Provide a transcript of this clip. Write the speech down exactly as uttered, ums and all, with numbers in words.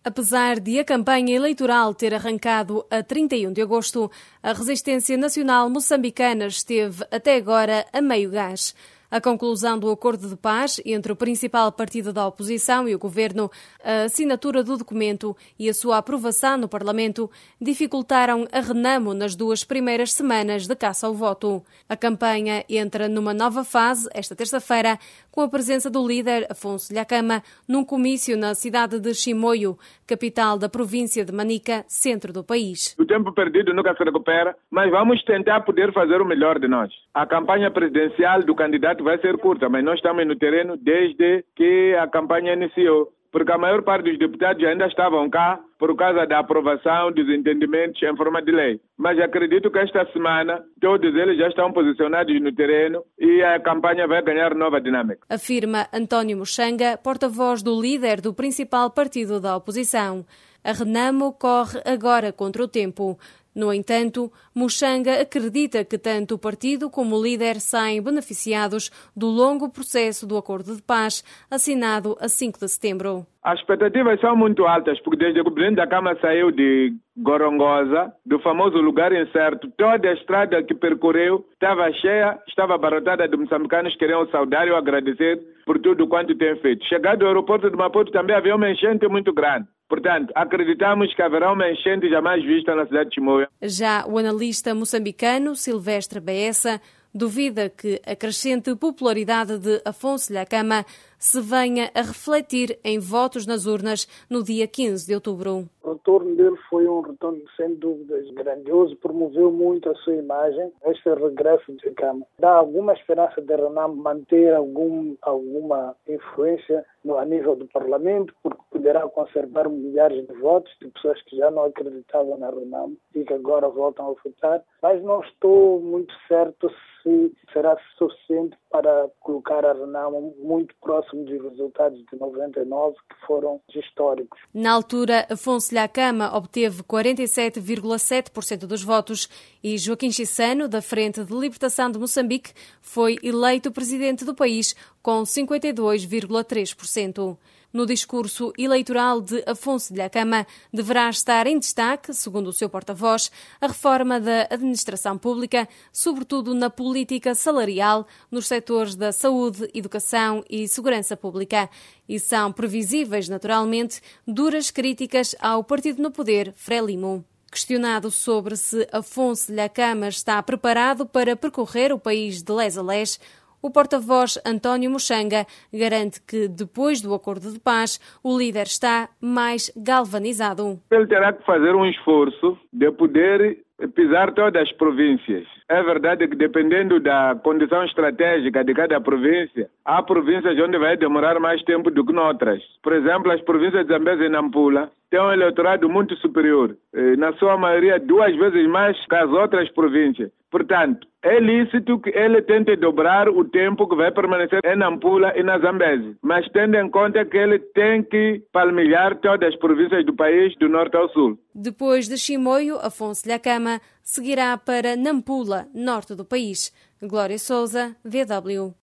Apesar de a campanha eleitoral ter arrancado a trinta e um de agosto, a resistência nacional moçambicana esteve até agora a meio gás. A conclusão do acordo de paz entre o principal partido da oposição e o governo, a assinatura do documento e a sua aprovação no Parlamento dificultaram a Renamo nas duas primeiras semanas de caça ao voto. A campanha entra numa nova fase esta terça-feira, com a presença do líder Afonso Dhlakama num comício na cidade de Chimoio, capital da província de Manica, centro do país. O tempo perdido nunca se recupera, mas vamos tentar poder fazer o melhor de nós. A campanha presidencial do candidato vai ser curta, mas nós estamos no terreno desde que a campanha iniciou, porque a maior parte dos deputados ainda estavam cá por causa da aprovação dos entendimentos em forma de lei. Mas acredito que esta semana todos eles já estão posicionados no terreno e a campanha vai ganhar nova dinâmica. Afirma António Muxanga, porta-voz do líder do principal partido da oposição. A Renamo corre agora contra o tempo. No entanto, Muxanga acredita que tanto o partido como o líder saem beneficiados do longo processo do acordo de paz assinado a cinco de setembro. As expectativas são muito altas, porque desde que o presidente da Câmara saiu de Gorongosa, do famoso lugar incerto, toda a estrada que percorreu estava cheia, estava abarrotada de moçambicanos que queriam saudar e agradecer por tudo quanto tem feito. Chegado ao aeroporto de Maputo também havia uma enchente muito grande. Portanto, acreditamos que haverá uma enchente jamais vista na cidade de Chimoio. Já o analista moçambicano Silvestre Baessa duvida que a crescente popularidade de Afonso Dhlakama se venha a refletir em votos nas urnas no dia quinze de outubro. O retorno dele foi um retorno, sem dúvidas, grandioso, promoveu muito a sua imagem. Este regresso de Dhlakama dá alguma esperança de Renamo manter algum, alguma influência no, a nível do Parlamento, porque poderá conservar milhares de votos de pessoas que já não acreditavam na Renamo e que agora voltam a votar. Mas não estou muito certo se será suficiente para colocar a Renamo muito próximo dos resultados de noventa e nove, que foram históricos. Na altura, Afonso Dhlakama obteve quarenta e sete vírgula sete por cento dos votos e Joaquim Chissano, da Frente de Libertação de Moçambique, foi eleito presidente do país com cinquenta e dois vírgula três por cento. No discurso eleitoral de Afonso Dhlakama deverá estar em destaque, segundo o seu porta-voz, a reforma da administração pública, sobretudo na política salarial, nos setores da saúde, educação e segurança pública. E são previsíveis, naturalmente, duras críticas ao partido no poder, Frelimo. Questionado sobre se Afonso Dhlakama está preparado para percorrer o país de les a les, o porta-voz António Muxanga garante que, depois do acordo de paz, o líder está mais galvanizado. Ele terá que fazer um esforço de poder pisar todas as províncias. É verdade que, dependendo da condição estratégica de cada província, há províncias onde vai demorar mais tempo do que noutras. Por exemplo, as províncias de Zambésia e Nampula têm um eleitorado muito superior, na sua maioria duas vezes mais que as outras províncias. Portanto, é lícito que ele tente dobrar o tempo que vai permanecer em Nampula e na Zambésia, mas tendo em conta que ele tem que palmilhar todas as províncias do país, do norte ao sul. Depois de Chimoio, Afonso Dhlakama seguirá para Nampula, norte do país. Glória Souza, V W.